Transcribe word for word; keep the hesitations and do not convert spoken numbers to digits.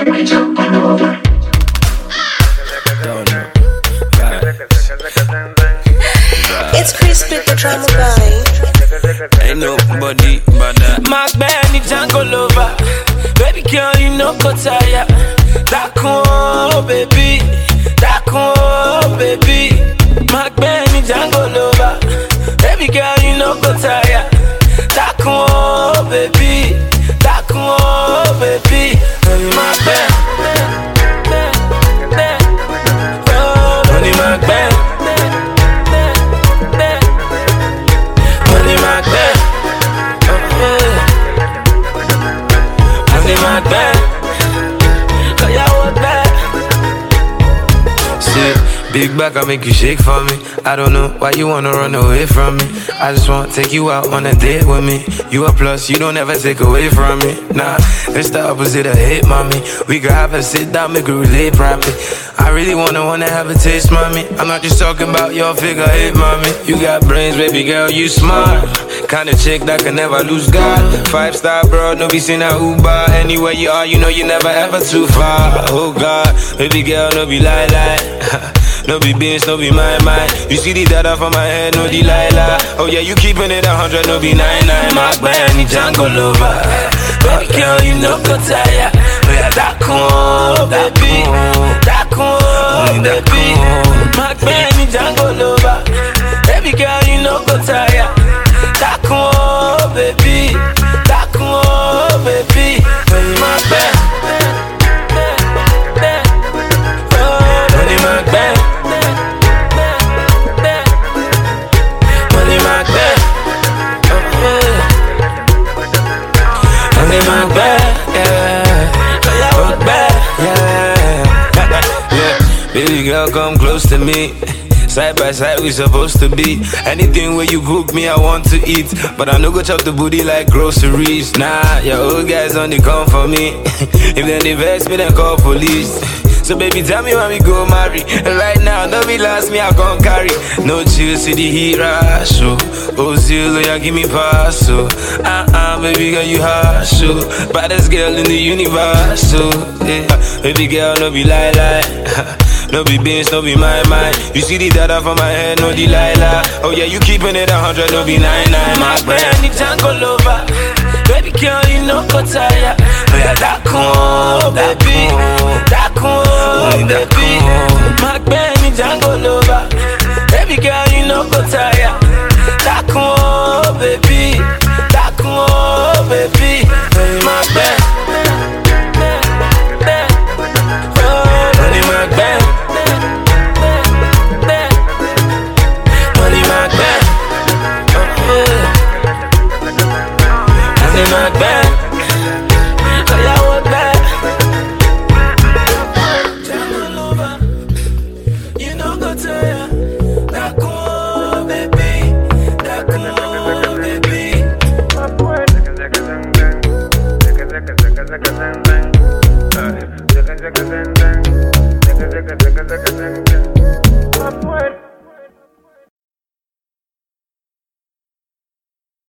It's Chris with the drama guy. Ain't nobody but that. Mark Benny Django lover. Baby girl, you know go tire. That cool, baby. That cool, baby. Mark Benny Django lover. Baby girl, you know go tire. That cool, baby. That cool, baby. Mark Benny. Money Mark Benny. Money Mark Benny. Money Mark Benny. Oh yeah, what that? See, big back, I make you shake for me. I don't know why you wanna run away from me. I just wanna take you out on a date with me. You a plus, you don't ever take away from me. Nah, it's the opposite of hate, mommy. We could have a sit down, make it relate properly. I really wanna wanna have a taste, mommy. I'm not just talking about your figure eight, mommy. You got brains, baby girl, you smart. Kinda chick that can never lose God. Five star bro, no be seen a Uber. Anywhere you are, you know you never ever too far. Oh God, baby girl, no be lie lie. No be beans, no be my mind. You see the data from my head, no Delilah. Oh yeah, you keeping it a hundred, no be nine nine. Mark Benny Django lover. Baby girl, you know go tire. Oh yeah, that cool, baby. That cool, baby. Mark Benny Django lover. Baby girl, you know go tire. That cool, baby. That cool, baby. Mark Benny. Money Mark Benny. Money Mark Benny. Money Mark Benny. Yeah. Mark Benny. Yeah. Yeah. Baby girl, come close to me. Side by side, we supposed to be. Anything where you cook me, I want to eat. But I no go chop the booty like groceries. Nah, your old guys only come for me. If they invest me, then call police. So baby, tell me when we go marry. And right now, no be last me, I can't carry. No chill, see the heat rush. Oh, oh zero, yeah, give me pass. So, uh-uh, baby girl, you harsh. So, baddest girl in the universe. So, yeah, baby girl, no be lie lie. No be beans, no be my mind. You see the data from my head, no Delilah. Oh yeah, you keeping it a hundred, no be nine nine. Mark Benny Django lover. Baby girl, you know go tire. Oh yeah, that cool, baby. That cool, baby. Mark Benny Django lover. Baby girl, you know go tire. That cool, baby. That cool, baby. Mark Benny. Money Mark Benny. Money Mark Benny. Oh yeah, what that? Django lover. You know go tire. That cool, baby. That cool, baby. Uh,